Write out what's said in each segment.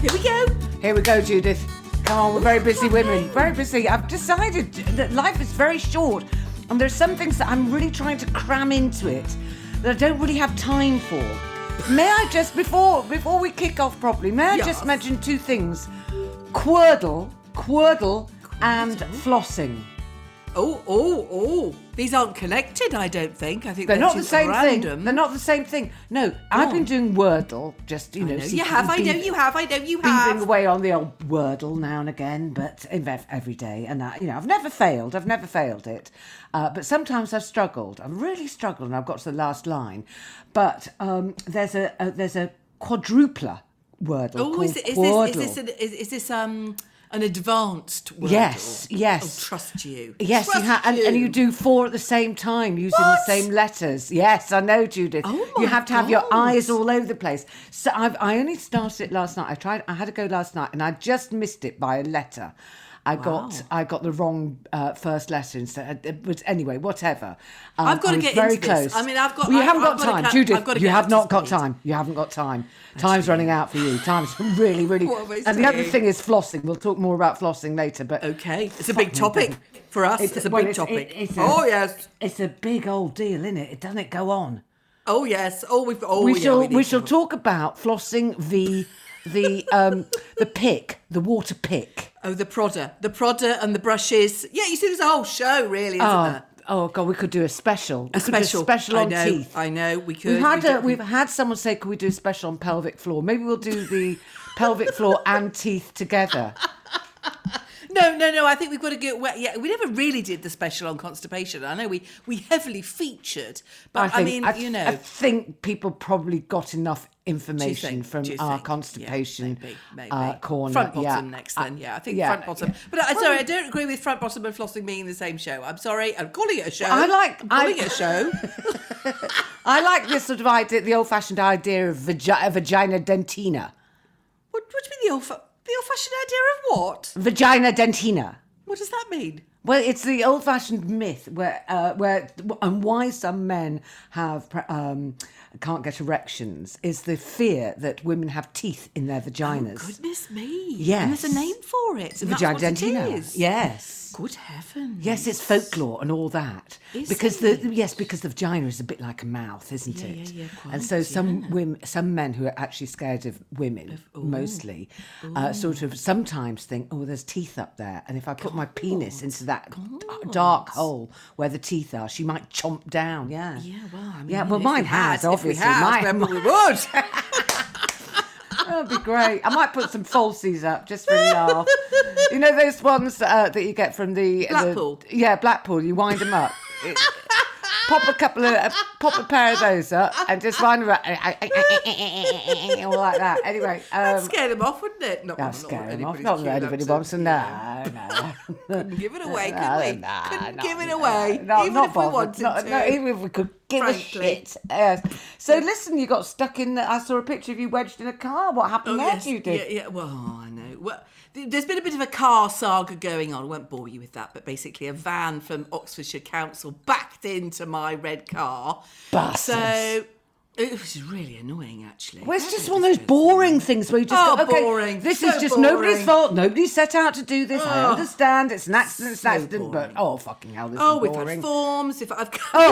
Here we go. Here we go, Judith. Come on, we're very busy women. Very busy. I've decided that life is very short, and there's some things that I'm really trying to cram into it that I don't really have time for. May I just, before we kick off properly, may I just mention two things? Quordle, and flossing. Oh. These aren't connected, I don't think. I think They're not the same random. thing. They're not the same thing. No, I've been doing Wordle, just, you know. You have. Beavering away on the old Wordle now and again, but every day. And, I've never failed it. But sometimes I've struggled. I've really struggled, and I've got to the last line. But there's a quadrupler Wordle called Quordle. Is this an advanced Wordle? Yes. Oh, trust you. Yes, and you do 4 at the same time using the same letters. Yes, I know, Judith. Oh my You have to have your God. eyes all over the place. So I only started it last night. I had to go last night, and I just missed it by a letter. I got the wrong first letter instead. It was, anyway, whatever. I've got to get very into close. this. I mean, I've got. Well, you haven't got I've got time, to Judith. I've got to You get have up to not got speed. time. You haven't got time. Time's running out for you. Time's really, really. What am I And the other saying? thing is flossing. We'll talk more about flossing later. But Okay, it's a big topic for us. It's a big topic. Yes. It's a big old deal, isn't it? Doesn't it go on? Oh yes. We shall talk about flossing the pick, the water pick. Oh, the prodder and the brushes. Yeah, you see, there's a whole show, really, isn't there? Oh God, we could do a special. A special on teeth. I know. We could. We've had someone say, "Could we do a special on pelvic floor?" Maybe we'll do the pelvic floor and teeth together. No. I think we've got to get. Well, yeah, we never really did the special on constipation. I know we heavily featured, but I think people probably got enough information from Do you our think? constipation maybe. corner. Front bottom next then. Yeah, I think front bottom. Yeah. But sorry, I don't agree with front bottom and flossing being the same show. I'm sorry. I'm calling it a show. I'm calling it a show. I like this sort of idea, the old-fashioned idea of vagina dentina. What do you mean the old-fashioned idea of what? Vagina dentina. What does that mean? Well, it's the old-fashioned myth where and why some men have can't get erections is the fear that women have teeth in their vaginas. Oh, goodness me! Yes, and there's a name for it. And vagina that's what dentina. It is. Yes. Good heavens! Yes, it's folklore and all that. Because the vagina is a bit like a mouth, isn't it? Yeah, quite, and so some men who are actually scared of women, mostly, sort of sometimes think, oh, there's teeth up there, and if I put my penis into that dark hole where the teeth are, she might chomp down. Yeah. Yeah. Well, I mean, yeah. Well, mine has obviously. Remember we would. That'd be great. I might put some falsies up just for a laugh. You know those ones that you get from the Blackpool. Blackpool. You wind them up. Pop a pair of those up and just wind them up, all like that. Anyway, that'd scare them off, wouldn't it? That'd scare them off. Not that anybody wants them. No. Couldn't give it away, could we? Couldn't give it away, No, even not if we bothered. wanted to. No, even if we could give a shit. So listen, you got stuck in. I saw a picture of you wedged in a car. What happened there? Yes. You did. Yeah. Well, I know. Well, there's been a bit of a car saga going on. I won't bore you with that, but basically a van from Oxfordshire Council backed into my red car. Bastards. So it was really annoying, actually. Well, it's just one of those boring things where you just go, okay, boring. this So is just boring. nobody's fault. Nobody set out to do this. I understand. It's an accident. It's an So accident. boring. But, fucking hell, this Oh, is we've boring. had forms. I've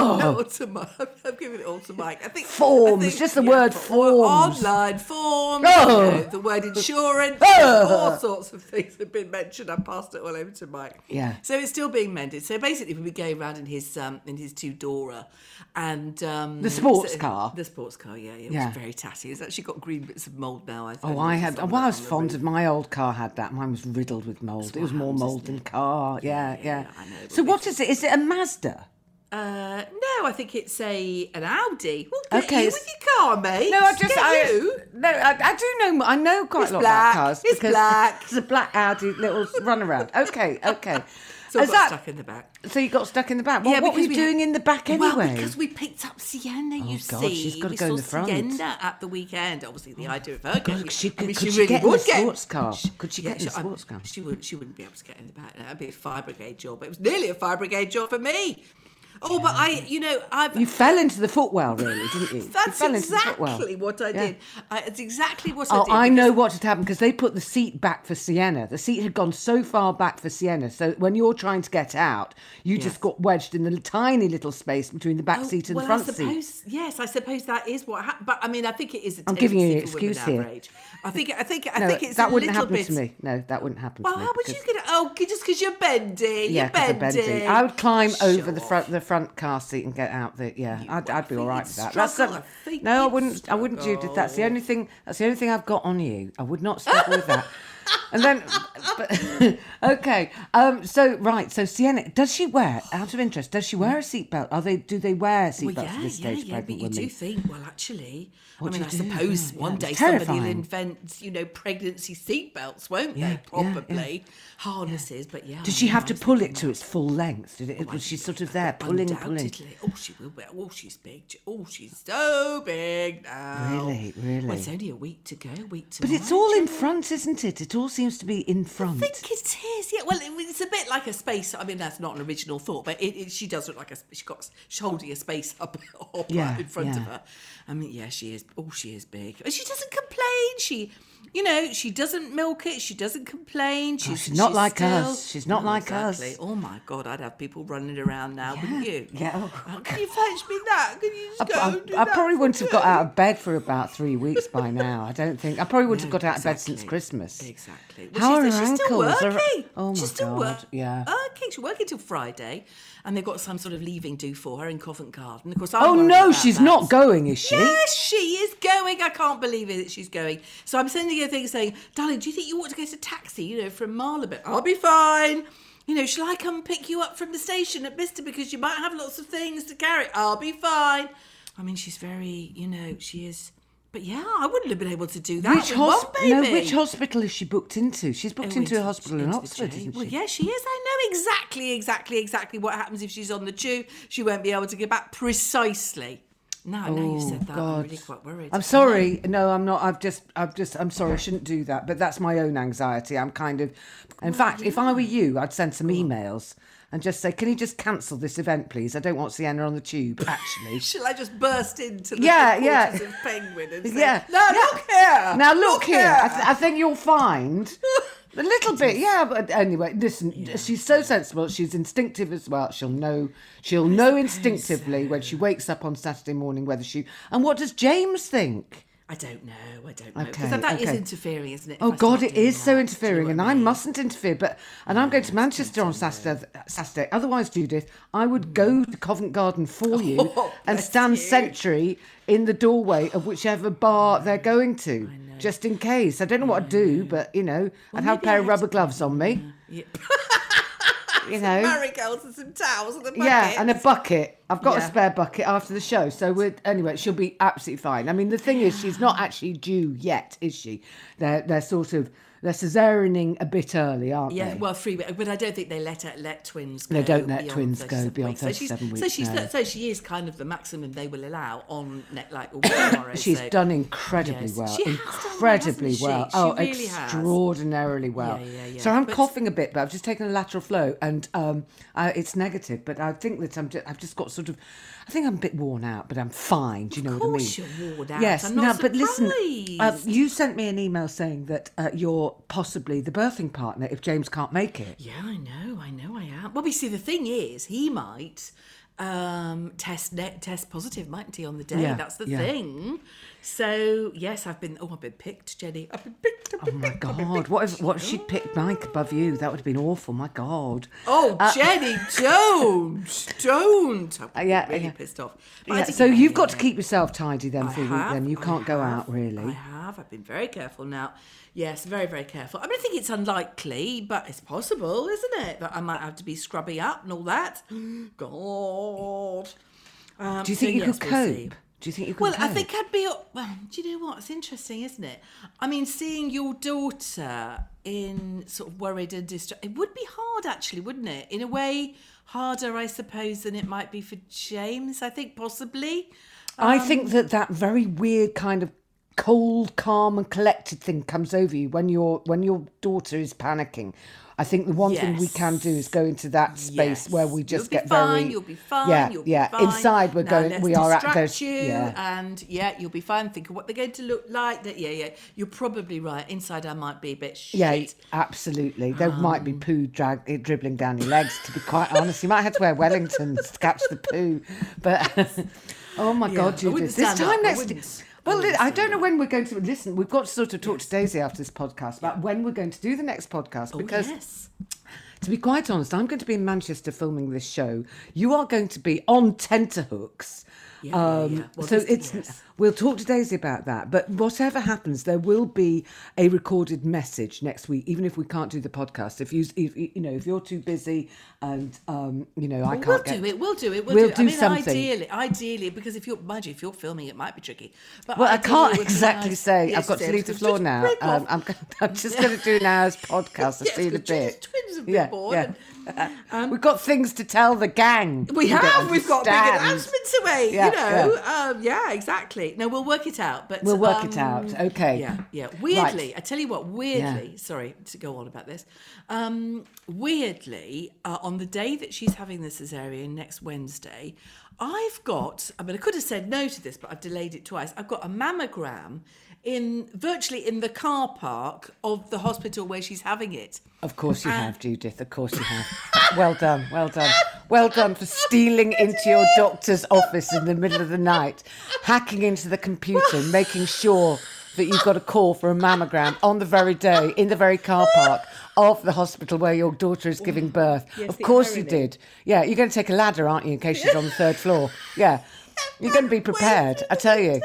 given it all to Mike. I think Forms, just the word forms. Online forms. Oh. The word insurance. Oh. All sorts of things have been mentioned. I passed it all over to Mike. Yeah. So it's still being mended. So basically, we'll be going around in his two-doorer and The sports car? The sports car. Yeah. It Yeah. was very tatty. It's actually got green bits of mould now. I think. I was fond of my old car. Had that. Mine was riddled with mould. It was more mould than car. Yeah. I know, So but what is it? Is it a Mazda? No, I think it's an Audi. Well, Okay, you with your car, mate. No, I do know. I know quite It's a lot black. about cars. It's because black. It's a black Audi little runaround. Okay. So I got stuck in the back. So you got stuck in the back. What were you doing in the back anyway? Well, because we picked up Sienna, you God, see. she's gotta we go in saw the front. Sienna at the weekend. Obviously, the idea of her getting... Could she really get in the would get- sports car? Could she get in the she- sports car? She wouldn't be able to get in the back. That'd be a fire brigade job. It was nearly a fire brigade job for me. Oh, but You fell into the footwell, really, didn't you? That's You fell into the footwell. exactly what I did. It's exactly what Oh, I did. I know what had happened because they put the seat back for Sienna. The seat had gone so far back for Sienna, so when you're trying to get out, you just got wedged in the tiny little space between the back seat and the front seat. Yes, I suppose that is what happened. But I mean, I think it is. I'm giving you an tendency for women excuse here. our age. I think it's that a wouldn't little happen bit. to me. No, that wouldn't happen to Well, me. how would because- you get? Oh, just because you're bendy. Yeah, you're 'cause I'm bendy. bendy. I would climb over the Sure. front car seat and get out there. Yeah, I'd be I all think right you'd with that. struggle. I think No, I you'd wouldn't, Judith. That's the struggle. only thing. That's the only thing I've got on you. I would not struggle with that. And then, okay. So Sienna, does she wear? Out of interest, does she wear a seatbelt? Do they wear seatbelts at this stage? But Pregnant you women. do think, well, actually, What I mean, do I you do? suppose Yeah, one yeah. day It's somebody will terrifying. invent, pregnancy seatbelts, won't Yeah, they? yeah, Probably harnesses, but yeah. Did she have to I was pull thinking it to its full length? Was she sort of there pulling? Undoubtedly. Oh, she will be. Oh, she's big. Oh, she's so big now. Really? Well, it's only a week to go. But tomorrow, it's all in Jenny. front, isn't it? It all seems to be in front. I think it is, yeah. Well, it's a bit like a space. I mean, that's not an original thought, but she does look like she's holding a space hopper in front of her. I mean, yeah, she is. Oh, she is big. But she doesn't complain. She doesn't milk it. She doesn't complain. She's not like still, us. She's not like us. exactly. Oh my God, I'd have people running around now, wouldn't you? Yeah. Oh, can you fetch me that? Can you just go and do I that probably for wouldn't have me? got out of bed for about 3 weeks by now. I don't think. I probably wouldn't have got out of bed since Exactly. Christmas. Exactly. How are her she's still ankles? working. Oh, my she's still God, yeah. working. She's working till Friday, and they've got some sort of leaving due for her in Covent Garden. Of course, I'm Oh worried no, about she's that. not going, is she? Yes, she is going. I can't believe it that she's going. So I'm sending her a thing saying, darling, do you think you ought to get a taxi, from Marylebone? I'll be fine. Shall I come pick you up from the station at Bicester because you might have lots of things to carry? I'll be fine. I mean, she's very, she is. But yeah, I wouldn't have been able to do that. Which hospital is she booked into? She's booked into a hospital in into the Oxford, tube. isn't Well, she? yeah, she is. I know exactly what happens if she's on the tube. She won't be able to get back precisely. Now you said that, I'm really quite worried. I'm sorry. No, I'm not. I'm sorry. I shouldn't do that. But that's my own anxiety. I'm kind of. In fact, if I were you, I'd send some emails and just say, can you just cancel this event, please? I don't want Sienna on the tube, actually. Shall I just burst into the Yeah. quarters of Penguin and say, Yeah. look here. Now, look here. I think you'll find a little bit. Yeah, but anyway, listen, she's so sensible. She's instinctive as well. She'll know instinctively when she wakes up on Saturday morning whether she... And what does James think? I don't know. Okay, Because that is okay. interfering, isn't it? Oh if I God, start it doing is so that? interfering, Do you and know I what mean? mustn't interfere. I'm going to Manchester on Saturday. Otherwise, Judith, I would go to Covent Garden for you and bless stand you. sentry in the doorway of whichever bar they're going to, just in case. I don't know what I'd do, but I'd have a maybe pair I of rubber gloves on me. Yeah. Marigolds and some towels and a bucket. Yeah, and a bucket. I've got a Yeah. spare bucket after the show. So anyway, she'll be absolutely fine. I mean, the thing is, she's not actually due yet, is she? They're sort of... They're caesareaning a bit early, aren't Yeah, they? well, 3 weeks, but I don't think they let twins go. They don't let beyond twins go 37 beyond weeks. 37 weeks, no. So she is kind of the maximum they will allow on a week tomorrow. She's done incredibly Yes. well. She has done well, Incredibly hasn't she? well. She Oh, really has. extraordinarily well. Yeah. So I'm But- coughing a bit, but I've just taken a lateral flow, and it's negative. But I think that I've just got sort of. I think I'm a bit worn out, but I'm fine. Do you know what I mean? Of course you're worn out. Yes. I'm not but listen, surprised. you sent me an email saying that you're possibly the birthing partner if James can't make it. Yeah, I know, I am. Well, we see, the thing is, he might test positive, mightn't he, on the day? Yeah, That's the yeah. thing. So, yes, I've been picked, Jenny. I've been picked. Oh my God! What if she'd picked Mike above you? That would have been awful. My God. Oh, Jenny, don't. I'm yeah, really yeah. pissed off. But I Yeah, think so you've got to anyway. keep yourself tidy then for a week. Then you can't go out really. I have. I've been very careful now. Yes, very, very careful. I mean, I think it's unlikely, but it's possible, isn't it? That I might have to be scrubbing up and all that. God. Do you think you yes, could we'll cope? see. Do you think you could Well, cope? I think I'd be... Well, do you know what? It's interesting, isn't it? I mean, seeing your daughter in sort of worried and distressed, it would be hard, actually, wouldn't it? In a way, harder, I suppose, than it might be for James, I think, possibly. I think that very weird kind of cold, calm, and collected thing comes over you when your daughter is panicking. I think the one thing we can do is go into that space where we just get very. You'll be fine. Yeah, you'll be yeah. fine. Inside, we're Now, going. We are at those. You, yeah. and you'll be fine. Think of what they're going to look like. Yeah. You're probably right. Inside, I might be a bit shit. Yeah, absolutely. There might be poo dribbling down your legs. To be quite honest, you might have to wear Wellingtons to catch the poo. But oh my God, Judith! This time next. Well, I don't know when we're going to listen. We've got to sort of talk to Daisy after this podcast about when we're going to do the next podcast because, to be quite honest, I'm going to be in Manchester filming this show. You are going to be on tenterhooks. Well, so we'll talk to Daisy about that. But whatever happens, there will be a recorded message next week, even if we can't do the podcast. If you're too busy and I can't. We'll do it. We'll do something. Ideally, because if you're filming, it might be tricky. But I can't exactly say. I've got to leave the floor now. I'm just going to do an hour's podcast. I see in a bit. Twins have been born. Yeah. We've got things to tell the gang. We've got big announcements away. Yeah, exactly. No, we'll work it out. But we'll work it out. Okay. Yeah. Weirdly, I tell you what. Sorry to go on about this. Weirdly, on the day that she's having the cesarean next Wednesday, I could have said no to this, but I've delayed it twice. I've got a mammogram virtually in the car park of the hospital where she's having it. Of course you have, Judith. Of course you have. Well done. Well done for stealing into your doctor's office in the middle of the night, hacking into the computer, making sure that you got a call for a mammogram on the very day, in the very car park of the hospital where your daughter is giving birth. Yes, of course you did. Yeah, you're going to take a ladder, aren't you, in case she's on the third floor? Yeah. You're going to be prepared, I tell you.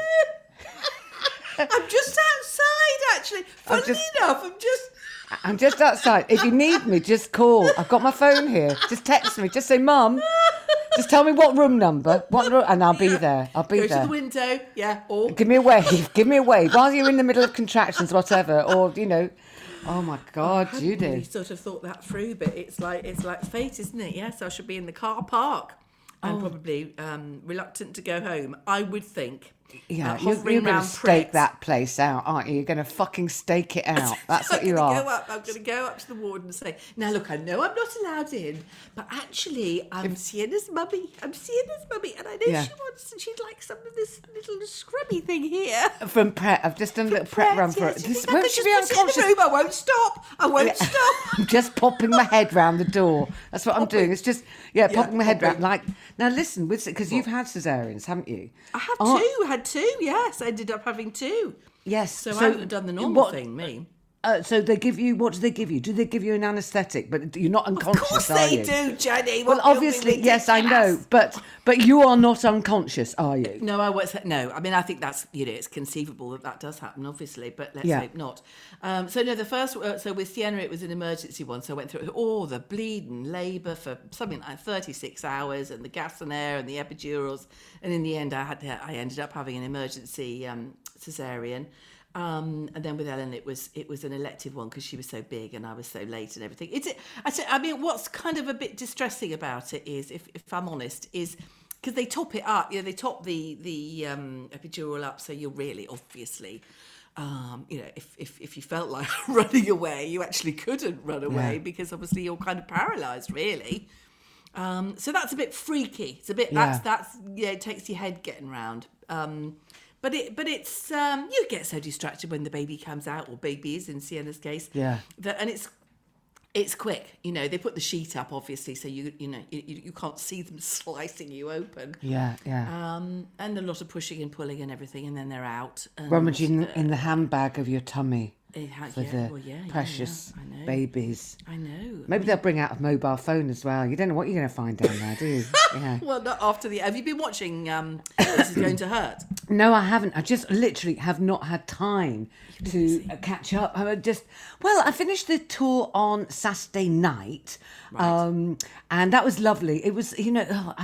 I'm just outside, actually. Funnily enough, I'm just outside. If you need me, just call. I've got my phone here. Just text me. Just say, Mum, just tell me what room number, and I'll be there. Go to the window, or... Give me a wave. While you're in the middle of contractions, whatever, or, Oh, my God, Judith. We sort of thought that through, but it's like fate, isn't it? Yes, I should be in the car park. I'm probably reluctant to go home, I would think. Yeah, you're going to stake that place out, aren't you? You're going to fucking stake it out. That's what you are. I'm going to go up to the ward and say, now, look, I know I'm not allowed in, but actually, I'm Sienna's mummy. And I know she'd like some of this little scrubby thing here. From Pret. I've just done a little Pret run for it. Won't she be unconscious? I won't stop. I'm just popping my head round the door. That's what I'm doing. It's just, popping my head round. Now, listen, because you've had cesareans, haven't you? I have two. Had two, yes. I ended up having two. Yes. So I haven't done the normal thing, me. So they give you, what do they give you? Do they give you an anaesthetic? But you're not unconscious, Of course they do, Jenny. Well, obviously, yes, I know. But you are not unconscious, are you? No, I won't say, no. I mean, I think that's, it's conceivable that does happen, obviously, but let's hope not. So with Sienna, it was an emergency one. So I went through all the bleeding labour for something like 36 hours and the gas and air and the epidurals. And in the end, I ended up having an emergency caesarean. And then with Ellen, it was an elective one because she was so big and I was so late and everything. What's kind of a bit distressing about it is, if I'm honest, is because they top it up. They top the epidural up, so you're really obviously, if you felt like running away, you actually couldn't run away because obviously you're kind of paralysed, really. So that's a bit freaky. It's a bit it takes your head getting round. But it's you get so distracted when the baby comes out, or babies in Sienna's case. Yeah. And it's quick. They put the sheet up, obviously, so you can't see them slicing you open. Yeah. And a lot of pushing and pulling and everything, and then they're out. Rummaging in the handbag of your tummy. For the precious babies. I know. Maybe they'll bring out a mobile phone as well. You don't know what you're going to find down there, do you? Yeah. Well, not after have you been watching This Is Going to Hurt? No, I haven't. I just literally have not had time to catch up. I finished the tour on Saturday night. Right. And that was lovely. It was,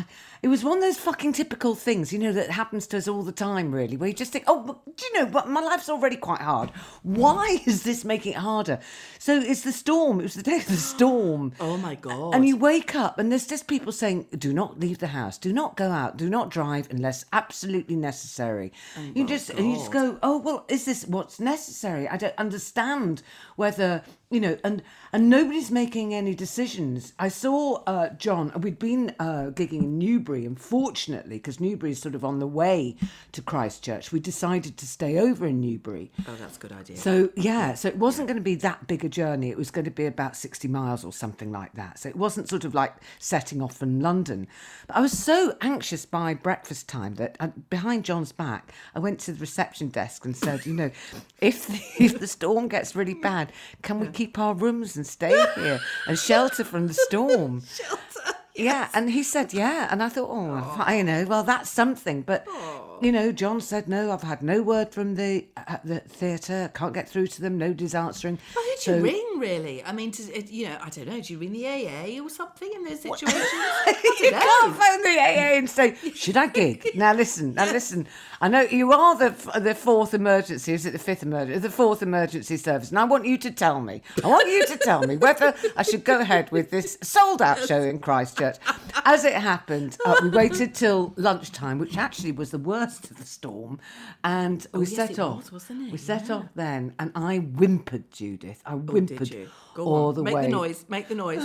It was one of those fucking typical things, you know, that happens to us all the time, really, where you just think, oh, do you know, but my life's already quite hard. Why is this making it harder? So it's the storm. It was the day of the storm. Oh, my God. And you wake up and there's just people saying, do not leave the house, do not go out, do not drive unless absolutely necessary. You just go, oh, well, is this what's necessary? I don't understand whether, you know, and nobody's making any decisions. I saw John, we'd been gigging in Newbury, and fortunately, because Newbury is sort of on the way to Christchurch, we decided to stay over in Newbury. Oh, that's a good idea. So, yeah, so it wasn't going to be that big a journey. It was going to be about 60 miles or something like that. So it wasn't sort of like setting off from London. But I was so anxious by breakfast time that behind John's back, I went to the reception desk and said, you know, if the storm gets really bad, can we keep our rooms and stay here and shelter from the storm? Shelter. Yes. Yeah, and he said, yeah. And I thought, you know, well, that's something. But, you know, John said, no, I've had no word from the theatre. Can't get through to them. Nobody's answering. Well, who'd you ring, really? I mean, you know, I don't know. Do you ring the AA or something in those situations? You can't phone the AA and say, should I gig? Now, listen. I know you are the fourth emergency. Is it the fifth emergency? The fourth emergency service. And I want you to tell me. Whether I should go ahead with this sold-out show in Christchurch. As it happened, we waited till lunchtime, which actually was the worst of the storm, and we set off. Wasn't it? We set off then, and I whimpered, Judith. I whimpered did you? Go all on. the Make way. Make the noise.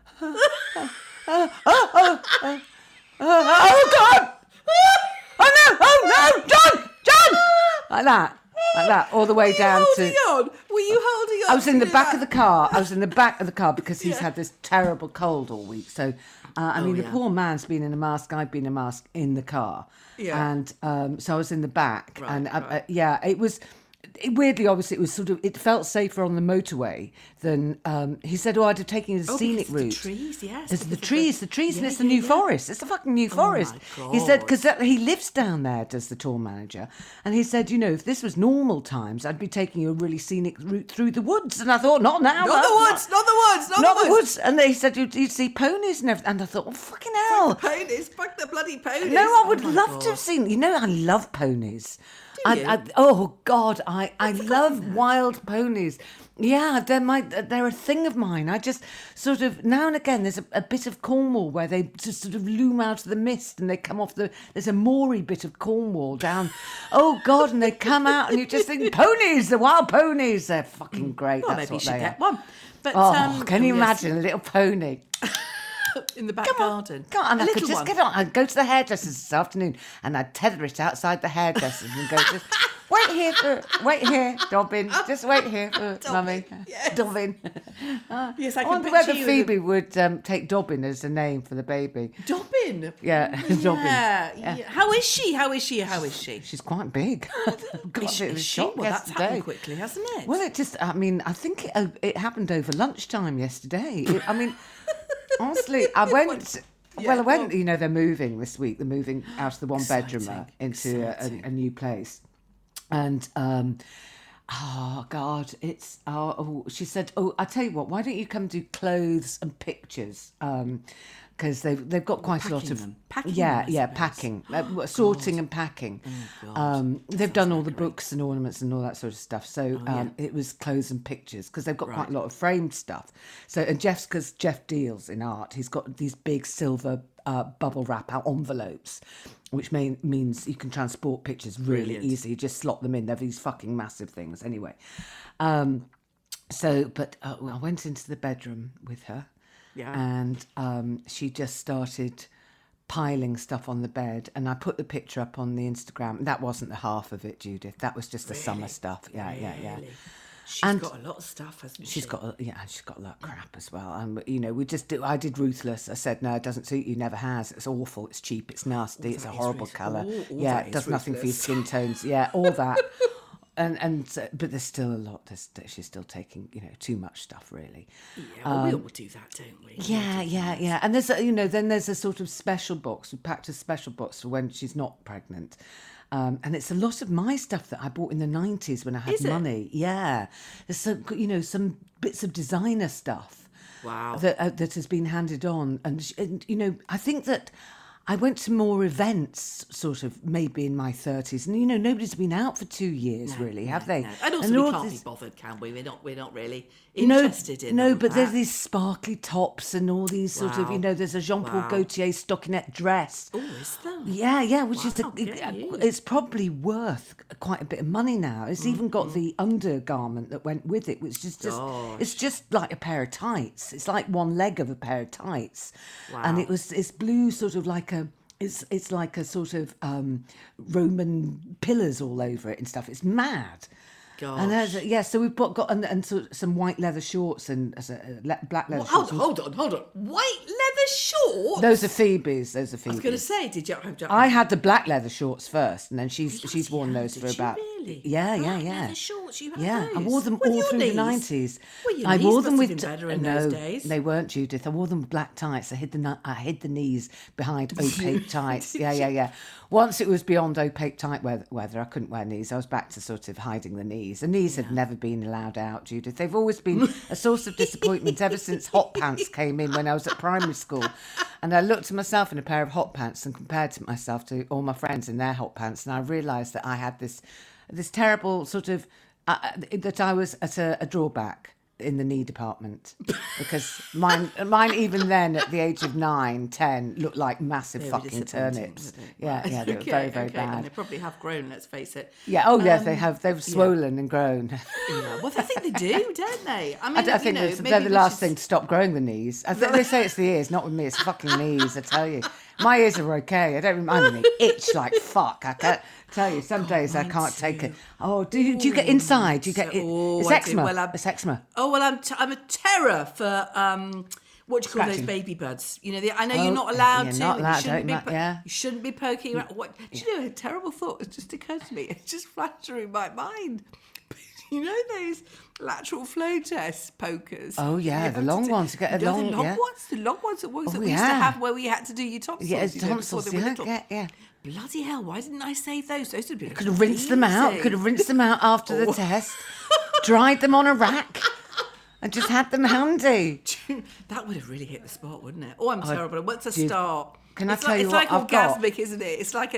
Oh God! Oh no! John! Like that, all the way down to. Were you holding on? I was in the back of the car. Because he's had this terrible cold all week. So, the poor man's been in a mask. I've been in a mask in the car. Yeah. And so I was in the back. Right, and it was. Weirdly, obviously, it felt safer on the motorway than he said. Oh, I'd have taken the scenic route. The trees, yes. There's the trees, and it's the New Forest. It's the fucking New Forest. My God. He said because he lives down there, does the tour manager, and he said, you know, if this was normal times, I'd be taking a really scenic route through the woods. And I thought, not now, not the woods. And they said you'd see ponies and everything. And I thought, well, fucking hell, fuck the bloody ponies. No, I would love to have seen. You know, I love ponies. Oh God, I love wild ponies. Yeah, they're a thing of mine. I just sort of now and again there's a bit of Cornwall where they just sort of loom out of the mist and they come off there's a moory bit of Cornwall down. Oh God, and they come out and you just think ponies, the wild ponies, they're fucking great. Well, that's maybe what you should they get are. one. But can you imagine a little pony? In the back garden. Come on, I could just get on. I'd go to the hairdressers this afternoon and I'd tether it outside the hairdressers and go, just wait here, Dobbin. Just wait here for Mummy. Yes. Dobbin. Yes, I I can wonder picture whether you. Phoebe would take Dobbin as a name for the baby. Dobbin? Yeah, Dobbin. Yeah. How is she? She's quite big. Got a bit of a shock Well, that's yesterday. happened quickly, hasn't it? Well, I think it happened over lunchtime yesterday. Honestly, I went. I went. You know, they're moving this week. They're moving out of the one-bedroomer into a new place, and oh God, it's she said, I tell you what, why don't you come do clothes and pictures? Because they've got quite a lot of packing. Packing, sorting and packing. Oh, God. They've done all the books and ornaments and all that sort of stuff. So it was clothes and pictures because they've got quite a lot of framed stuff. So and because Jeff deals in art, he's got these big silver bubble wrap out envelopes, which means you can transport pictures really easy. You just slot them in. They're these fucking massive things. Anyway, I went into the bedroom with her. Yeah. And she just started piling stuff on the bed, and I put the picture up on the Instagram. That wasn't the half of it, Judith. That was just the summer stuff. Yeah. She's got a lot of stuff, hasn't she? She's got a lot of crap as well. And you know, I did Ruthless. I said, no, it doesn't suit you. Never has. It's awful. It's cheap. It's nasty. It's a horrible colour. Yeah, it does nothing for your skin tones. Yeah, all that. But there's still a lot. She's still taking, too much stuff, really. Yeah, we all do that, don't we? Yeah. And there's then there's a sort of special box. We packed a special box for when she's not pregnant. And it's a lot of my stuff that I bought in the 90s when I had money. Yeah. There's some bits of designer stuff. Wow. That has been handed on. And I think that I went to more events, sort of, maybe in my 30s. And, you know, nobody's been out for 2 years, really, have they? No. And also, and we can't be bothered, can we? We're not really interested in No, all but that. there's these sparkly tops and all these sort of, you know, there's a Jean-Paul Gaultier stockinette dress. Oh, is there? Yeah, which is you. it's probably worth quite a bit of money now. It's even got the undergarment that went with it, which is just it's just like a pair of tights. It's like one leg of a pair of tights, and it's blue, sort of like a. It's like a sort of Roman pillars all over it and stuff. It's mad. Gosh. And so we've got and some white leather shorts and black leather shorts. Hold on. White leather shorts? Those are Phoebe's. I was going to say, did you? I had the black leather shorts first, and then she's worn those for about. Really? Yeah. Leather shorts, you had those? I wore them With all your through knees? the 90s. Well, your I knees wore must them have with been better in those days. they weren't, Judith. I wore them with black tights. I hid the knees behind opaque tights. Yeah. Once it was beyond opaque tight weather, I couldn't wear knees. I was back to sort of hiding the knees. The knees had never been allowed out, Judith. They've always been a source of disappointment ever since hot pants came in when I was at primary school. And I looked at myself in a pair of hot pants and compared to myself to all my friends in their hot pants, and I realised that I had this terrible sort of that I was at a drawback in the knee department, because mine even then at the age of 9, 10 looked like massive fucking turnips. Yeah, they were very, very bad. And they probably have grown, let's face it. Yeah, yes, they have. They've swollen and grown. Yeah. Well, I think they do, don't they? I mean, I think they're the last thing to stop growing the knees. I think they say it's the ears, not with me. It's the fucking knees, I tell you. My ears are okay. I don't mind them. They itch like fuck. I can't tell you. Some days I can't take it. Oh, do you get inside? Do you get it? It's eczema. Well, it's eczema. Oh well, I'm a terror for what do you call those baby buds? You know, I know you're not allowed to. Not allowed, you shouldn't be poking around. What? Do you know? A terrible thought has just occurred to me. It's just flashed through my mind. You know those lateral flow test pokers? Oh yeah, the long ones. You get a long, the long ones that we used to have where we had to do your tonsils. Yeah, tonsils. Before they were little. Yeah. Bloody hell! Why didn't I save those? Those would be. Could have rinsed them out. Could have rinsed them out after the test. Dried them on a rack. And just had them handy. That would have really hit the spot, wouldn't it? Oh, I'm terrible. What's a start? Can I tell you what I've got? It's like orgasmic, isn't it? It's like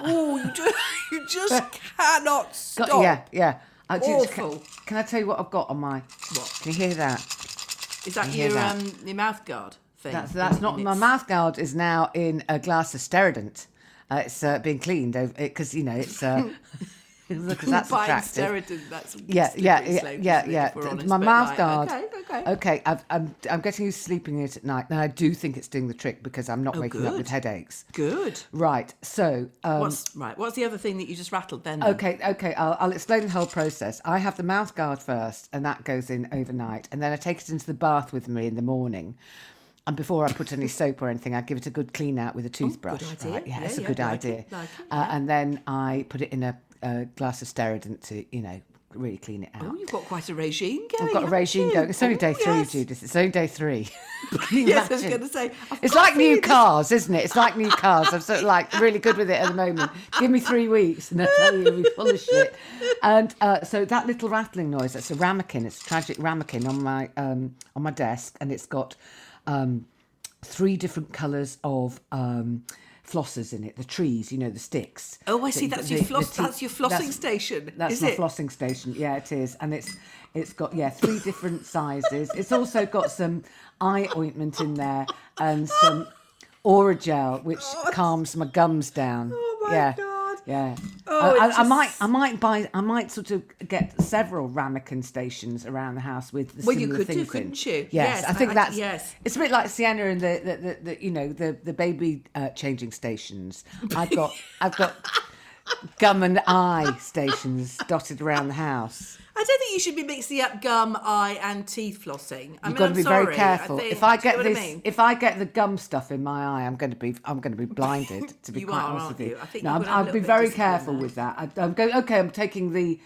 you just cannot stop. Yeah. Awful. Can I tell you what I've got on my... What? Can you hear that? Is that your mouth guard thing? That's not... My mouth guard is now in a glass of Sterident. It's being cleaned because, you know, it's... Because that's attractive. Yeah. My mouth guard. Okay. I'm getting used to sleeping in it at night. Now I do think it's doing the trick because I'm not waking up with headaches. Good. Right. So. What's the other thing that you just rattled then? Okay. I'll explain the whole process. I have the mouth guard first, and that goes in overnight, and then I take it into the bath with me in the morning. And before I put any soap or anything, I give it a good clean out with a toothbrush. Good idea. Right? Yeah, it's a good idea. And then I put it in a glass of Sterident to, you know, really clean it out. Oh, you've got quite a regime going. I've got a regime going. It's only day 3, Judith. It's only day 3. Yes, I was going to say. It's like new cars, isn't it? It's like new cars. I'm sort of like really good with it at the moment. Give me 3 weeks and I'll tell you you'll be full of shit. And so that little rattling noise, that's a ramekin. It's a tragic ramekin on my desk, and it's got 3 different colours of flossers in it. The trees, you know, the sticks. Oh, I see. That's your flossing station. That's my flossing station. Yeah, it is, and it's got 3 different sizes. It's also got some eye ointment in there and some Oragel, which calms my gums down. Oh my God. Yeah. Oh, I might sort of get several ramekin stations around the house with the similar you could things do, couldn't you? Yes, I think that's. Yes. It's a bit like Sienna and the you know the baby changing stations. I've got gum and eye stations dotted around the house. I don't think you should be mixing up gum, eye, and teeth flossing. You've got to be very careful. If I get the gum stuff in my eye, I'm going to be blinded. To be quite honest with you, I'll be very careful with that. I'm taking the.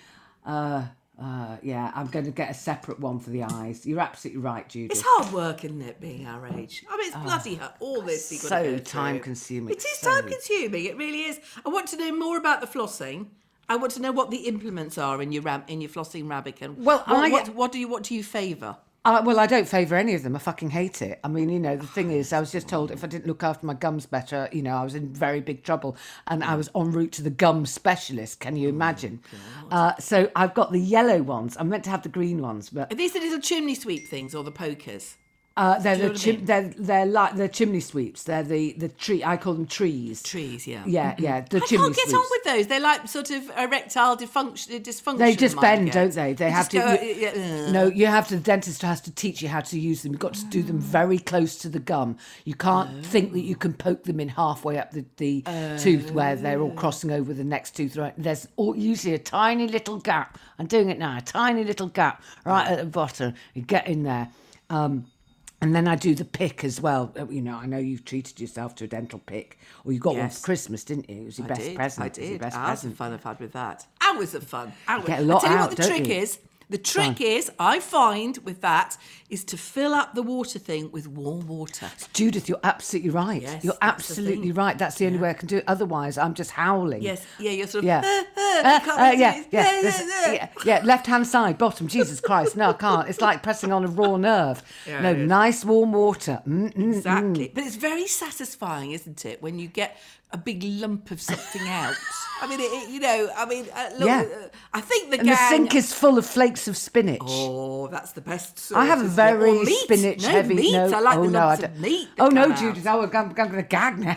I'm going to get a separate one for the eyes. You're absolutely right, Judith. It's hard work, isn't it, being our age? I mean, it's bloody hard. All this you've got to go through. So time-consuming. It is time-consuming. It really is. I want to know more about the flossing. I want to know what the implements are in your flossing ramekin. Well, what do you favour? Well, I don't favour any of them. I fucking hate it. I mean, the thing is, I was just told if I didn't look after my gums better, I was in very big trouble. And I was en route to the gum specialist. Can you imagine? So I've got the yellow ones. I'm meant to have the green ones. But Are these the little chimney sweep things or the pokers? they're Do you know what I mean? they're like the chimney sweeps. They're the tree. I call them trees. Trees, yeah. Yeah, yeah. The I chimney can't get sweeps. on with those. They're like sort of erectile dysfunction. They just mine bend, get. don't they? They have just to. go, No, you have to. The dentist has to teach you how to use them. You've got to do them very close to the gum. You can't think that you can poke them in halfway up the tooth where they're all crossing over the next tooth. Right? There's usually a tiny little gap. I'm doing it now. A tiny little gap right at the bottom. You get in there. And then I do the pick as well. I know you've treated yourself to a dental pick, or you got one Yes. for Christmas, didn't you? It was your best present. I It was your did. best Hours of present. fun I've had with that. Hours of fun. Hours. Get a lot I tell you out, what the don't trick you? is. The trick is, I find with that, is to fill up the water thing with warm water. Judith, you're absolutely right. Yes, you're that's the absolutely thing. right. That's the only way I can do it. Otherwise, I'm just howling. Yes, yeah, you're sort of. Yeah. you can't Yeah. Left hand side, bottom. Jesus Christ, no, I can't. It's like pressing on a raw nerve. Yeah, No, it is. nice warm water. Exactly. But it's very satisfying, isn't it, when you get a big lump of something out? I mean, look, Yeah. I think the And gang. the sink is full of flakes of spinach. Oh, that's the best sort. I have a isn't it? very Or meat. spinach no, heavy. Meat. No, I like oh the no, lumps I of don't. meat. that Oh no, come out. Judith. Oh, I'm going to gag now.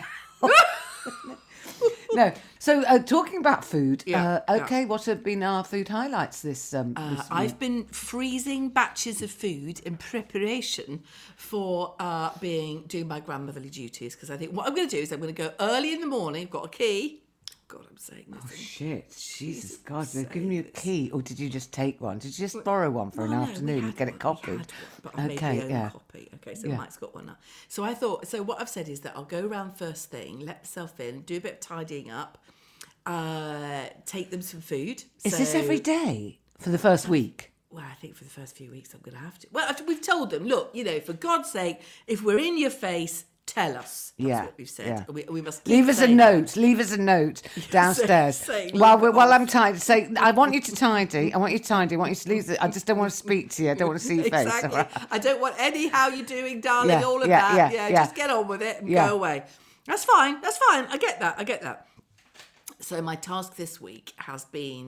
No. So talking about food. Yeah, Okay, what have been our food highlights this this week? I've been freezing batches of food in preparation for doing my grandmotherly duties, because I think what I'm going to do is I'm going to go early in the morning. I've got a key. God, I'm saying this. thing. Shit, Jesus God, saying they've given you a key, or did you just take one? Did you just borrow one for an No, afternoon we and had get one, it copied? we had one, but I made Okay, my own yeah. copy. Okay, so Yeah. Mike's got one now. So I thought, so what I've said is that I'll go around first thing, let myself in, do a bit of tidying up, take them some food. Is this So- every day for the first week? Well, I think for the first few weeks I'm going to have to. Well, we've told them, look, for God's sake, if we're in your face, tell us. That's Yeah, what we've said. yeah. We must keep Leave us a saying that. note. Leave us a note downstairs. say, while leave it while off. I'm tidy, say I want you to tidy. I want you to tidy. I want you to leave. I just don't want to speak to you. I don't want to see your face. Exactly. all right? I don't want any how you doing, darling, Yeah, all of yeah, that. yeah, Yeah, yeah. just get on with it and Yeah. go away. That's fine. That's fine. I get that. So my task this week has been,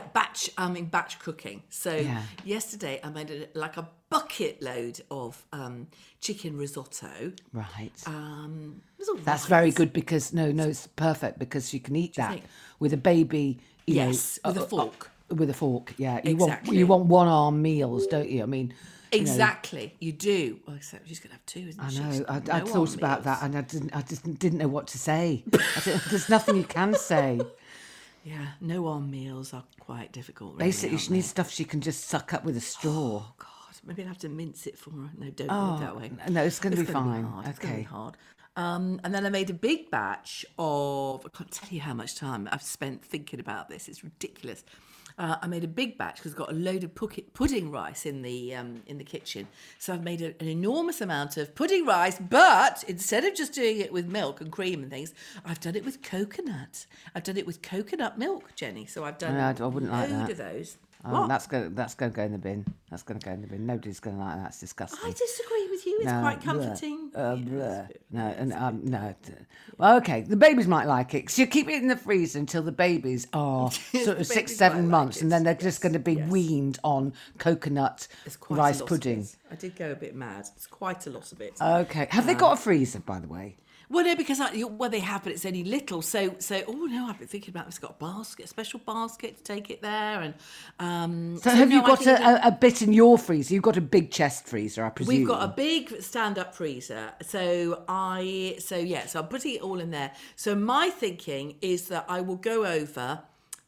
batch cooking. So Yeah. yesterday I made a bucket load of chicken risotto. Right. It was all That's right. very good because it's perfect because you can eat that think? with a baby. Yes, with a fork. With a fork, yeah. Exactly. You want one arm meals, don't you? I mean, Exactly, you do. Well, except she's going to have two, isn't I she? know. She's I no thought on about meals. that, and I didn't know what to say. There's nothing you can say. Yeah, no on meals are quite difficult. Really, Basically, aren't she they? needs stuff she can just suck up with a straw. Oh God, maybe I'll have to mince it for her. No, don't do it that way. no, it's gonna be gonna fine. hard. It's gonna be Okay. hard. And then I made a big batch of. I can't tell you how much time I've spent thinking about this. It's ridiculous. I made a big batch because I've got a load of pudding rice in the kitchen. So I've made an enormous amount of pudding rice, but instead of just doing it with milk and cream and things, I've done it with coconut. I've done it with coconut milk, Jenny. So I've done No, I wouldn't a like load that. of those. Oh, What? that's going to go in the bin. That's going to go in the bin. Nobody's going to like that. It's disgusting. I disagree with you. It's No, quite bleh. comforting. Bleh. No, and no. Well, okay, the babies might like it. So you keep it in the freezer until the babies are sort of The 6, babies 7 might months, like and it. then they're just Yes, going to be yes. weaned on coconut It's quite a rice lot of pudding. it. I did go a bit mad. It's quite a lot of it. Okay, have they got a freezer, by the way? Well, no, because they have, but it's only little. So. Oh no, I've been thinking about. It's got a basket, a special basket to take it there, and So have you no, I got think that a bit in your freezer? You've got a big chest freezer, I presume. We've got a big stand-up freezer. So I'm putting it all in there. So my thinking is that I will go over.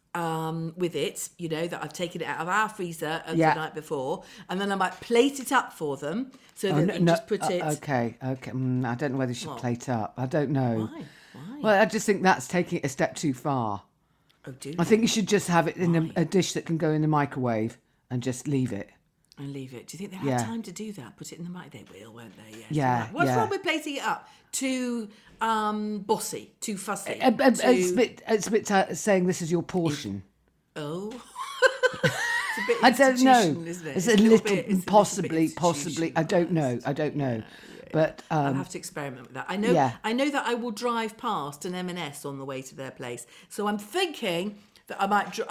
With it, that I've taken it out of our freezer the Yeah. night before, and then I might plate it up for them so that they can just put it. Okay. I don't know whether you should plate up. I don't know. Why? Well, I just think that's taking it a step too far. Oh, do I think you should just have it in a dish that can go in the microwave and just leave it. and leave it. Do you think they have Yeah. time to do that? Put it in the mic. They will, won't they? Yes. Yeah, Right. What's yeah. wrong with plating it up? Too bossy, too fussy. It's a bit saying this is your portion. Oh. It's a bit I don't know. institutional, isn't it? It's It's a a little, bit- it's a possibly. little bit I don't know. But I'll have to experiment with that. I know. yeah. I know that I will drive past an M&S on the way to their place. So I'm thinking that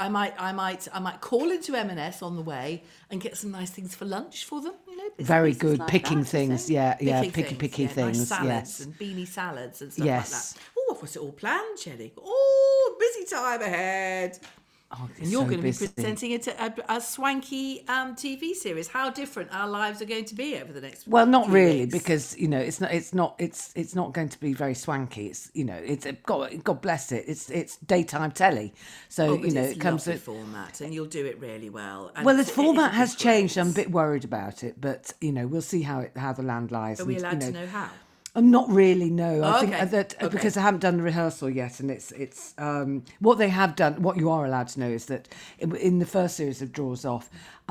I might call into M&S on the way and get some nice things for lunch for them. You know, bits and Very pieces good. like Picking that, things, so. yeah, Picky things, nice salads yes. and beanie salads and stuff Yes. like that. Oh, I've got it all planned, Jenny. Oh, busy time ahead. Oh, And you're going to be busy. presenting it a swanky TV series. How different our lives are going to be over the next. Well, not few really, weeks. because it's not going to be very swanky. It's God bless it. It's daytime telly, so But it's it comes lovely with. format, and you'll do it really well. And Well, the it's format a has good changed. I'm a grade. bit worried about it, but we'll see how the land lies. Are we and, allowed to know how? I'm not really, no. I Oh, think okay. that Okay. because I haven't done the rehearsal yet, and it's what they have done. What you are allowed to know is that in the first series of Draws Off,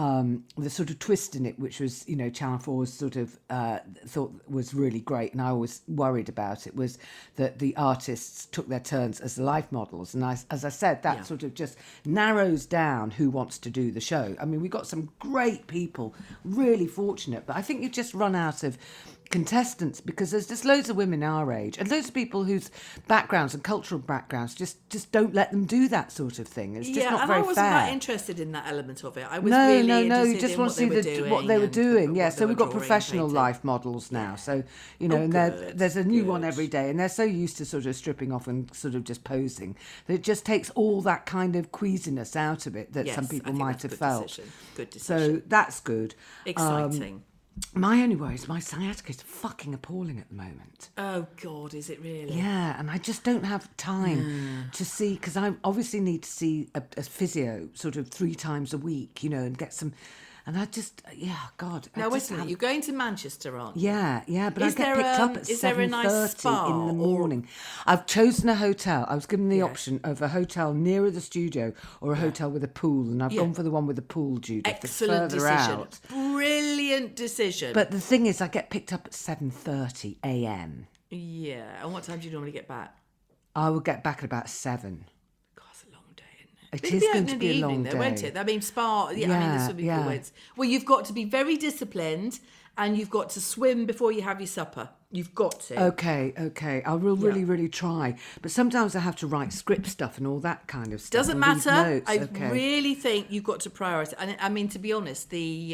the sort of twist in it, which was Channel 4's sort of thought was really great, and I always worried about it, was that the artists took their turns as life models, and as I said, that sort of just narrows down who wants to do the show. I mean, we got some great people, really fortunate, but I think you just run out of contestants because there's just loads of women our age and loads of people whose backgrounds and cultural backgrounds just don't let them do that sort of thing. It's just not and very I wasn't fair. that interested in that element of it. I was No, really no. interested You just in want what to they see were what they were and doing. Yeah, what so they we've were got drawing, professional painting. life models now. So and good, there's a new one good. every day, and they're so used to sort of stripping off and sort of just posing that it just takes all that kind of queasiness out of it that Yes, some I people think might that's have a good felt. decision. Good So decision. that's good. Exciting. My only worry is my sciatica is fucking appalling at the moment. Oh God, is it really? Yeah, and I just don't have time to see, because I obviously need to see a physio sort of 3 times a week, and get some. And I just, God. I Now wait just a minute. have- You're going to Manchester, aren't you? Yeah, but Is I get there, picked up at is there a nice 7:30 spa in the or- morning. I've chosen a hotel. I was given the Yeah. option of a hotel nearer the studio or a hotel with a pool, and I've Yeah. gone for the one with the pool, Judith. It's Excellent further decision. out. Brilliant decision. But the thing is, I get picked up at 7:30 a.m. yeah. And what time do you normally get back? I will get back at about 7. God, it's a long day, isn't it? It It'll is be going open to in be the a evening, long though, day. won't it? I mean, spa. Yeah, I mean, the swimming Yeah. pool. Well, you've got to be very disciplined, and you've got to swim before you have your supper. You've got to. Okay. I will really try. But sometimes I have to write script stuff and all that kind of stuff. Doesn't and leave matter. notes. I Okay. really think you've got to prioritise. And I mean, to be honest,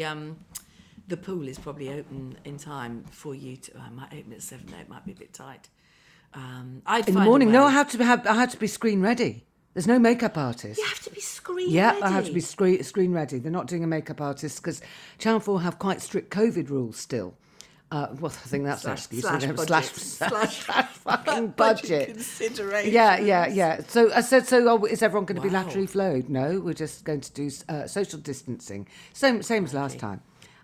the pool is probably open in time for you to. I might open at 7. Though it might be a bit tight. I'd In the find a morning, no, way. I had to be screen ready. There's no makeup artist. You have to be screen Yeah, ready. I have to be screen ready. They're not doing a makeup artist because Channel 4 have quite strict COVID rules still. Well, I think that's an excuse. Slash Fucking budget. consideration. Yeah. So I said, is everyone going to be Wow. laterally flowed? No, we're just going to do social distancing. Same as last time.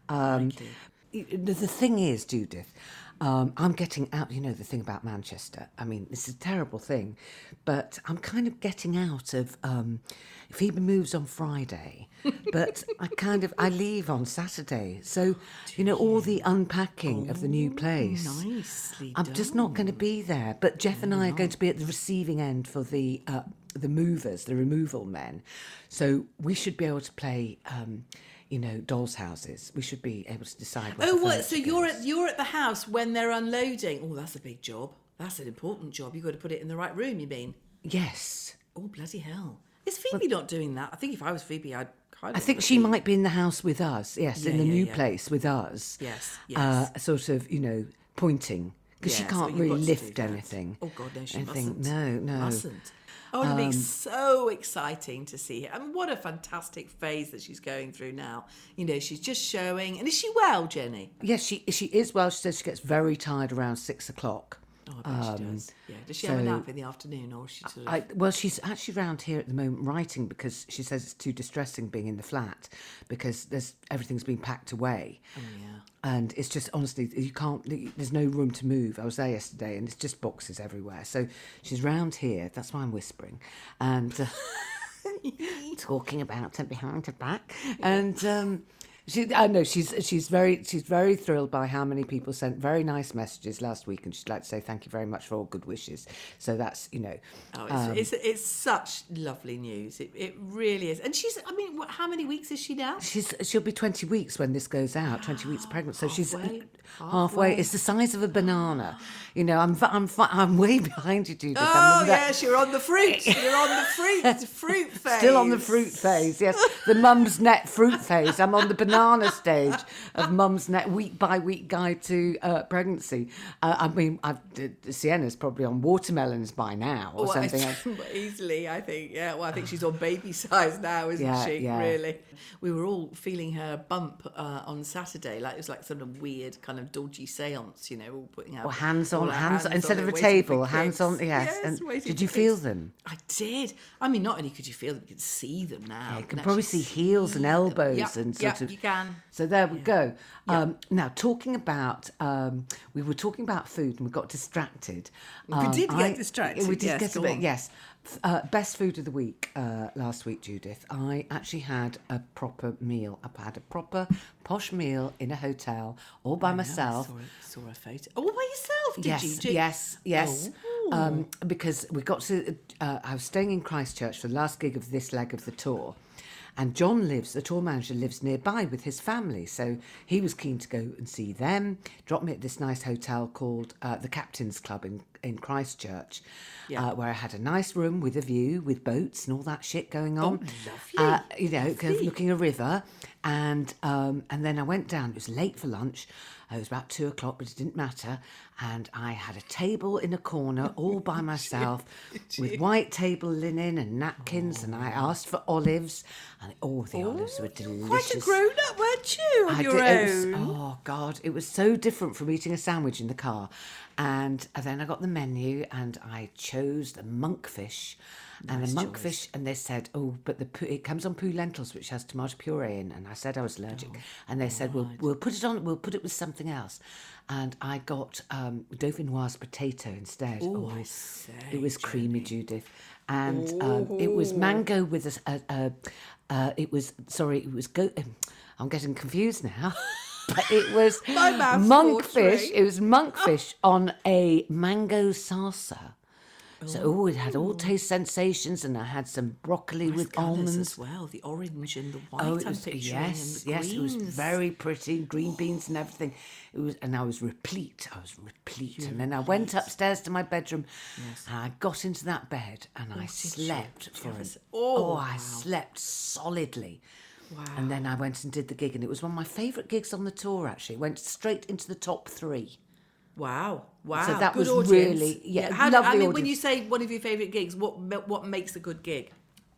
The thing is, Judith, I'm getting out, the thing about Manchester. I mean, this is a terrible thing, but I'm kind of getting out of, Phoebe moves on Friday, but I leave on Saturday. So, all the unpacking of the new place. Nicely I'm just not going to be there. But Jeff and I are going to be at the receiving end for the movers, the removal men. So we should be able to play, dolls' houses. We should be able to decide. Where Oh, the what? So furniture you're at the house when they're unloading. Oh, that's a big job. That's an important job. You've got to put it in the right room. You mean? Yes. Oh, bloody hell! Is Phoebe not doing that? I think if I was Phoebe, I'd kind of. I think she might be in the house with us. Yes, in the new place with us. Yes. Sort of, pointing because she Yes, can't well, you've really got to lift do that. anything. Oh God, no, she Anything. mustn't. No. Mustn't. Oh, it'll be so exciting to see her. I mean, what a fantastic phase that she's going through now. She's just showing. And is she well, Jenny? Yes, she is well. She says she gets very tired around 6 o'clock. Oh, I bet she does. Yeah. Does she have a so nap in the afternoon, or is she sort of... Well, she's actually around here at the moment writing because she says it's too distressing being in the flat because everything's been packed away. Oh, yeah. And it's just, honestly, there's no room to move. I was there yesterday and it's just boxes everywhere. So she's round here. That's why I'm whispering. And talking about her behind her back. And I know she's very thrilled by how many people sent very nice messages last week, and she'd like to say thank you very much for all good wishes. So that's it's such lovely news. It really is. And she's, I mean, how many weeks is she now? She'll be 20 weeks when this goes out. 20 weeks pregnant, so she's Halfway. halfway. It's the size of a banana. You know, I'm way behind you, Judith. Oh yes, you're on the fruit. You're on the fruit phase. Still on the fruit phase, yes. The mum's net fruit phase. I'm on the banana stage of mum's net week by week guide to pregnancy. I mean, Sienna's probably on watermelons by now or something. Easily, I think. Yeah, well, I think she's on baby size now, isn't she? Yeah. Really. We were all feeling her bump on Saturday. Like it was like some weird kind of dodgy seance, you know, all putting out. Well, hands on instead on of it, a waiting table, for hands kicks. on, yes. Yes, And waiting did for you feel kicks. them? I did. I mean, not only could you feel them, you could see them now. Yeah, you can probably see heels and elbows and sort of. you can. So there we go. Now, talking about, we were talking about food and we got distracted. We did get distracted. We did Yes, get a go bit, on. yes. Best food of the week last week, Judith. I actually had a proper meal. I had a proper posh meal in a hotel all by myself. I saw a photo. All by yourself, did you? Yes. Oh. Because we got to, I was staying in Christchurch for the last gig of this leg of the tour. And John the tour manager, lives nearby with his family. So he was keen to go and see them, dropped me at this nice hotel called the Captain's Club in Christchurch, where I had a nice room with a view, with boats and all that shit going on. Lovely. Looking a river. And then I went down. It was late for lunch. It was about 2:00, but it didn't matter. And I had a table in a corner all by myself with white table linen and napkins. And I asked for olives. And the olives were delicious. Quite a grown-up, weren't you, on your own? Oh, God. It was so different from eating a sandwich in the car. And then I got the menu and I chose the monkfish. And the monkfish, and they said, but it comes on poo lentils, which has tomato puree in. And I said I was allergic. And they said, we'll put it with something else. And I got dauphinoise potato instead. I say, it was creamy, Judith. And it was mango with I'm getting confused now. But it was monkfish. It was monkfish on a mango salsa. So it had all taste sensations, and I had some broccoli with almonds as well. The orange and the white. I'm picturing, yes, and the it was greens. very pretty. Green beans and everything. It was, and I was replete. And then I went upstairs to my bedroom, and I got into that bed, and I slept I slept solidly. Wow. And then I went and did the gig, and it was one of my favourite gigs on the tour. Actually, it went straight into the top 3. Wow. So that good was audience. really lovely I mean, when audience. you say one of your favourite gigs, what makes a good gig?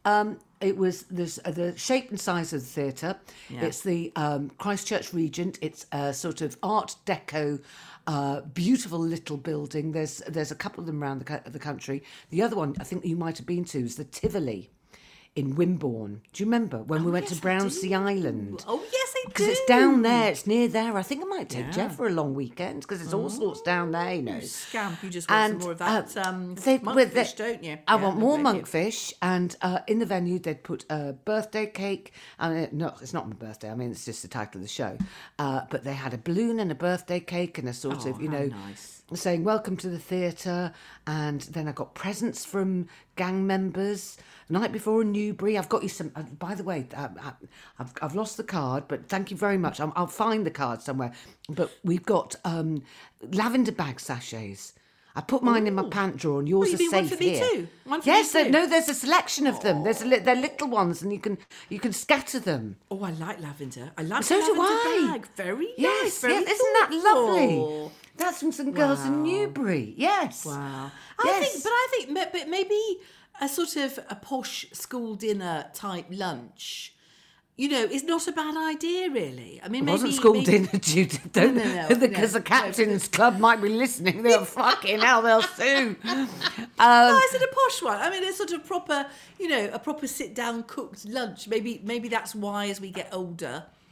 It was the shape and size of the theatre. Yeah. It's the Christchurch Regent. It's a sort of Art Deco, beautiful little building. There's a couple of them around the country. The other one I think that you might have been to is the Tivoli in Wimborne. Do you remember when we went to Brownsea Island? Oh, yes, I do. Because it's down there, it's near there. I think I might take Jeff for a long weekend because there's all sorts down there, you know. Scamp, you just want some more of that monkfish, don't you? I want more monkfish, and in the venue they'd put a birthday cake. I mean, no, it's not my birthday. I mean, it's just the title of the show. But they had a balloon and a birthday cake and a sort of, nice. saying welcome to the theatre. And then I got presents from gang members. The night before in Newbury, I've got you some. By the way, I've lost the card, but thank you very much. I'll find the card somewhere. But we've got lavender bag sachets. I put mine in my pant drawer, and yours are safe one for me here. too? One for Yes, me too? no, there's a selection of them. They're little ones, and you can scatter them. Oh, I like lavender. I like So the do lavender I. bag. Very Yes, nice. Very isn't that lovely? thoughtful. That's from some girls in Newbury. Yes. Wow. Yes. I think but maybe a sort of a posh school dinner type lunch, you know, is not a bad idea, really. I mean, It maybe wasn't school dinner, Judith. Don't, No, because the Captain's Club might be listening. They'll fucking hell, they'll sue. No, is it a posh one? I mean, it's sort of proper, you know, a proper sit-down cooked lunch. Maybe that's why, as we get older,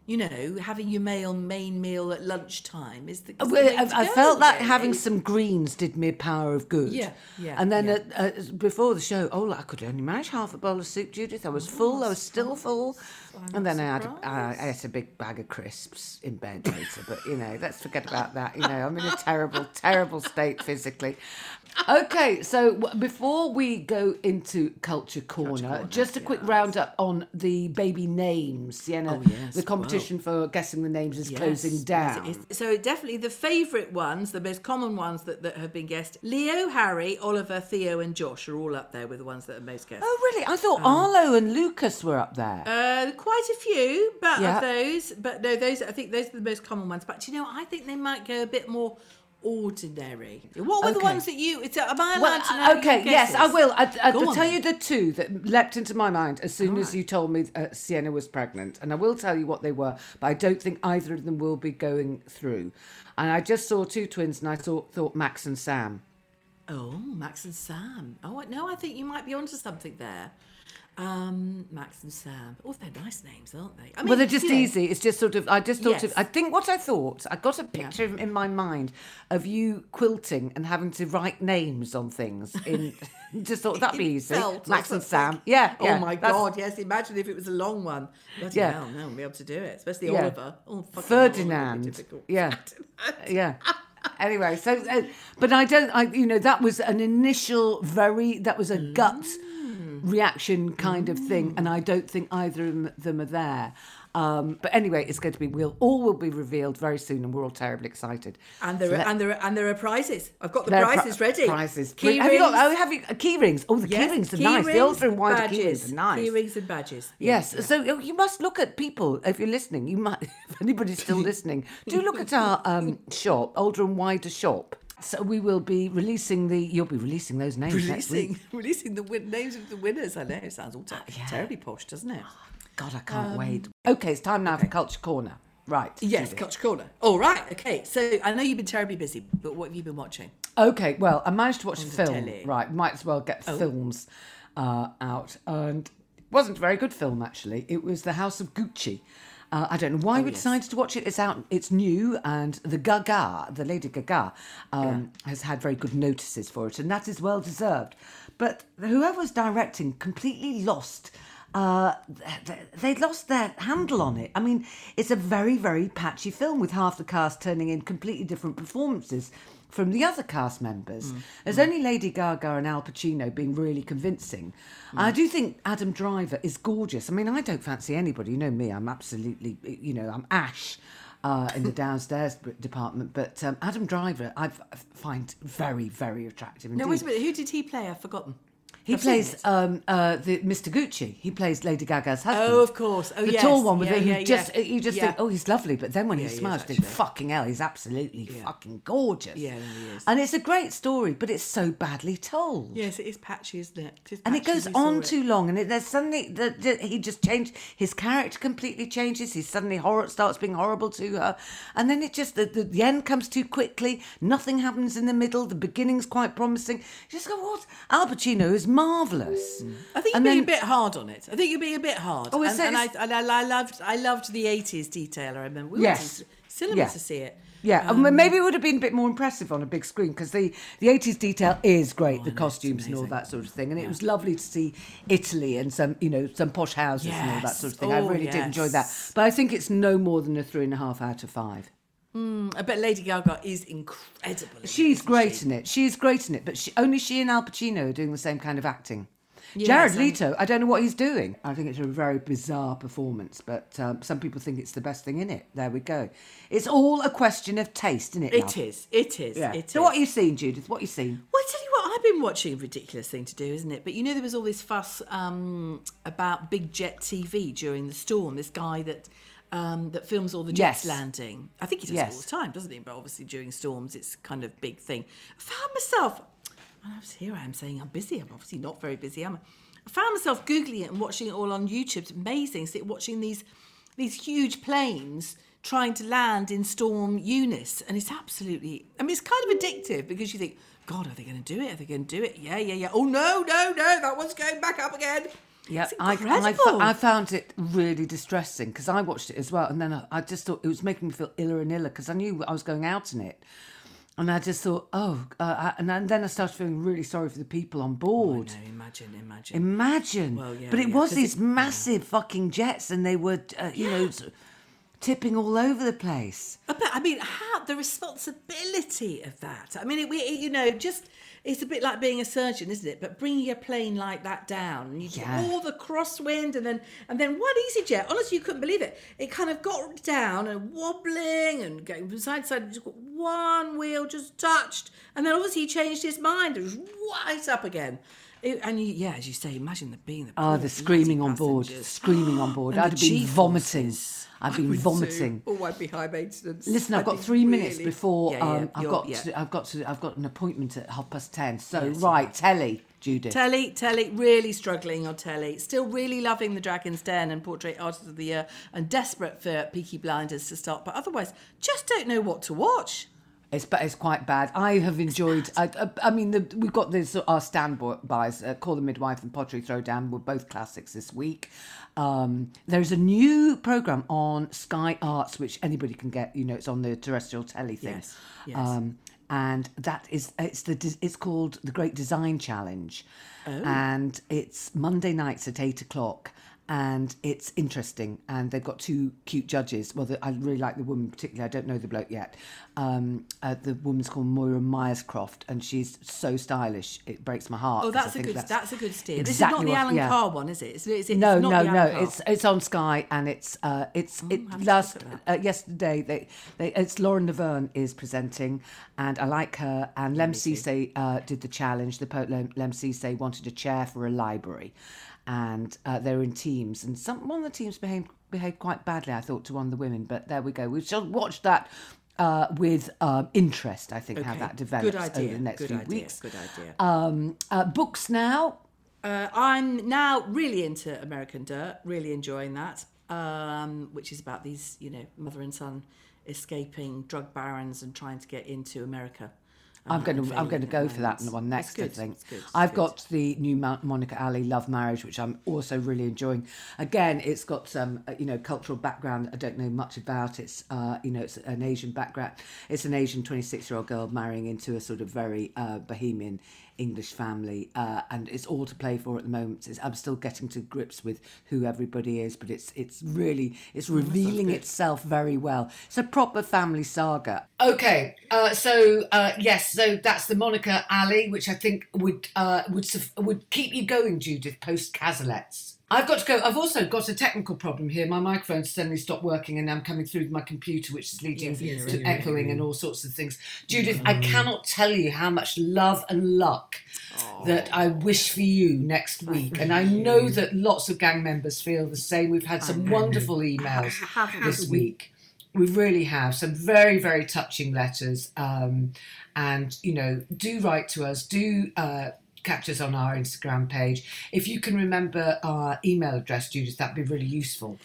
having your main meal at lunchtime is the I felt that having some greens did me a power of good. Yeah. And then before the show, I could only manage half a bowl of soup, Judith. I was full. I was still full. And then I ate a big bag of crisps in bed later. But, let's forget about that. I'm in a terrible, terrible state physically. Okay, so before we go into Culture Corner, just a quick roundup on the baby names. Sienna, the competition for guessing the names is closing down. So definitely the favourite ones, the most common ones that have been guessed, Leo, Harry, Oliver, Theo and Josh are all up there with the ones that are most guessed. Oh, really? I thought Arlo and Lucas were up there. Quite a few of those. But no, I think those are the most common ones. But, I think they might go a bit more ordinary. What were the ones that am I allowed to know? Okay, yes, I will. I'll tell you the two that leapt into my mind as soon as you told me Sienna was pregnant, and I will tell you what they were, but I don't think either of them will be going through. And I just saw two twins, and I thought Max and Sam. Oh, Max and Sam. Oh no, I think you might be onto something there. Max and Sam. Oh, they're nice names, aren't they? I mean, well, they're just easy. It's just sort of, I just thought of, I think what I thought, I got a picture in my mind of you quilting and having to write names on things. Just thought that'd be easy. Max and Sam. Yeah. Oh my God, yes. Imagine if it was a long one. Bloody hell, no, we'll be able to do it. Especially Oliver. Oh, Ferdinand. Yeah. Yeah. Anyway, so, but that was an initial that was a gut reaction kind of thing, and I don't think either of them are there. But anyway, it's going to be all will be revealed very soon, and we're all terribly excited. And there are prizes. I've got the prizes ready. Prizes. Key have rings. Have you key rings? Oh, the key rings are nice. The ultra and wider key rings are nice. Key rings and badges. Yes. So you must look at people if you're listening. You might, if anybody's still listening, do look at our shop, Older and Wider shop. So we will be releasing you'll be releasing those names next week. Releasing the names of the winners. I know, it sounds all terribly posh, doesn't it? God, I can't wait. Okay, it's time now for Culture Corner. Right. Yes, Culture Corner. All right, okay. So I know you've been terribly busy, but what have you been watching? Okay, well, I managed to watch the film. Telly. Right, might as well get films out. And it wasn't a very good film, actually. It was The House of Gucci. I don't know why we decided to watch it. It's out. It's new, and the Lady Gaga, has had very good notices for it, and that is well deserved. But whoever's directing completely lost. They lost their handle on it. I mean, it's a very, very patchy film with half the cast turning in completely different performances from the other cast members. There's only Lady Gaga and Al Pacino being really convincing. I do think Adam Driver is gorgeous. I mean, I don't fancy anybody. You know me, I'm absolutely, I'm Ash in the downstairs department. But Adam Driver, I find very, very attractive indeed. No, wait a minute. Who did he play? I've forgotten. He plays the Mr. Gucci. He plays Lady Gaga's husband. Oh, of course. Oh, the yes. tall one with you just think, oh, he's lovely. But then when he smiles, you think, actually. fucking hell, he's absolutely fucking gorgeous. Yeah, he is. And it's a great story, but it's so badly told. Yes, it is patchy, isn't it? And it goes on too long, and there's suddenly he just changed. His character completely changes. He suddenly starts being horrible to her, and then it just the end comes too quickly. Nothing happens in the middle. The beginning's quite promising. You just go, what? Al Pacino is marvellous. I think you're being a bit hard on it. I think you're being a bit hard. Oh, I loved the 80s detail. I remember we went to cinema to see it. Yeah, maybe it would have been a bit more impressive on a big screen, because the 80s detail is great, the costumes and all that sort of thing. And it was lovely to see Italy and some posh houses and all that sort of thing. I really did enjoy that. But I think it's no more than a 3.5 out of 5. I bet Lady Gaga is incredible. She's great in it. She's great in it. But only she and Al Pacino are doing the same kind of acting. Yes, Jared Leto, I don't know what he's doing. I think it's a very bizarre performance, but some people think it's the best thing in it. There we go. It's all a question of taste, isn't it? It is. Yeah. So what are you seeing, Judith? What are you seeing? Well, I tell you what, I've been watching a ridiculous thing to do, isn't it? But there was all this fuss about Big Jet TV during the storm. This guy that films all the jets landing. I think he does it all the time, doesn't he? But obviously during storms, it's kind of big thing. I found myself... Here I am saying I'm busy. I'm obviously not very busy, am I? I found myself Googling it and watching it all on YouTube. It's amazing. Watching these huge planes trying to land in Storm Eunice. And it's absolutely... it's kind of addictive, because you think, God, are they going to do it? Are they going to do it? Yeah. Oh, no, that one's going back up again. Yeah, It's incredible. I found it really distressing because I watched it as well, and then I just thought it was making me feel iller and iller because I knew I was going out in it, and I just thought, and then I started feeling really sorry for the people on board. Oh, no, imagine. Imagine. Well, yeah, but it was 'cause these massive fucking jets, and they were, tipping all over the place. But I mean, how the responsibility of that? I mean, it's a bit like being a surgeon, isn't it? But bringing a plane like that down, and you get all the crosswind, and then one EasyJet. Honestly, you couldn't believe it. It kind of got down and wobbling and going from side to side. Just got one wheel just touched, and then obviously he changed his mind and was right up again. As you say, imagine the screaming on board, And I'd have been vomiting. I've been vomiting. Oh, I'd be high maintenance. Listen, I've got 3 minutes before I've got an appointment at 10:30. So telly, Judith. Telly, really struggling on telly. Still really loving The Dragon's Den and Portrait Artist of the Year, and desperate for Peaky Blinders to start. But otherwise, just don't know what to watch. It's quite bad. I have enjoyed. We've got our standbys. Call the Midwife and Pottery Throwdown were both classics this week. There's a new programme on Sky Arts which anybody can get. It's on the terrestrial telly thing. Yes. And that is it's called The Great Design Challenge, and it's Monday nights at 8:00. And it's interesting, and they've got 2 cute judges. Well, I really like the woman particularly. I don't know the bloke yet. The woman's called Moira Myerscroft, and she's so stylish. It breaks my heart. Oh, that's a good steer. Exactly, this is not the Alan Carr one, is it? No. It's on Sky, and yesterday. It's Lauren Laverne is presenting, and I like her. And Lem Cisse did the challenge. The poet Lem Cisse wanted a chair for a library. And they were in teams, and one of the teams behaved quite badly, I thought, to one of the women. But there we go. We shall watch that with interest, I think, how that develops over the next few weeks. Good idea. Books now. I'm now really into American Dirt, really enjoying that, which is about these, mother and son escaping drug barons and trying to get into America. I'm going to go for that one next. I think I've got the new Monica Ali Love Marriage, which I'm also really enjoying. Again, it's got some cultural background I don't know much about. It's it's an Asian background. It's an Asian 26-year-old girl marrying into a sort of very bohemian English family, and it's all to play for at the moment. I'm still getting to grips with who everybody is, but it's revealing itself very well. It's a proper family saga. Okay, so that's the Monica Ali, which I think would keep you going, Judith, post Casalets. I've got to go. I've also got a technical problem here. My microphone suddenly stopped working, and I'm coming through with my computer, which is leading to echoing and all sorts of things. Judith, I cannot tell you how much love and luck that I wish for you next week. And I know that lots of gang members feel the same. We've had some wonderful emails this week. We really have some very, very touching letters. And, do write to us. Do catch us on our Instagram page. If you can remember our email address, Judith, that'd be really useful.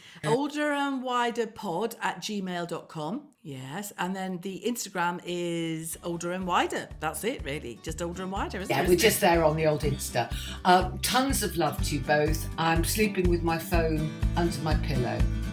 olderandwiderpod@gmail.com. Yes, and then the Instagram is Older and Wider. That's it, really. Just Older and Wider, isn't it? Yeah, we're just there on the old Insta. Tons of love to you both. I'm sleeping with my phone under my pillow.